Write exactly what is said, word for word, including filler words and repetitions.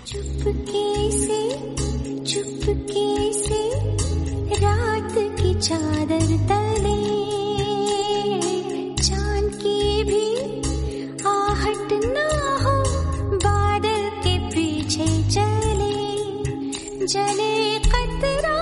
चुपके से चुपके से रात की चादर तले चांद की भी आहट ना हो, बादल के पीछे चले जले कतरा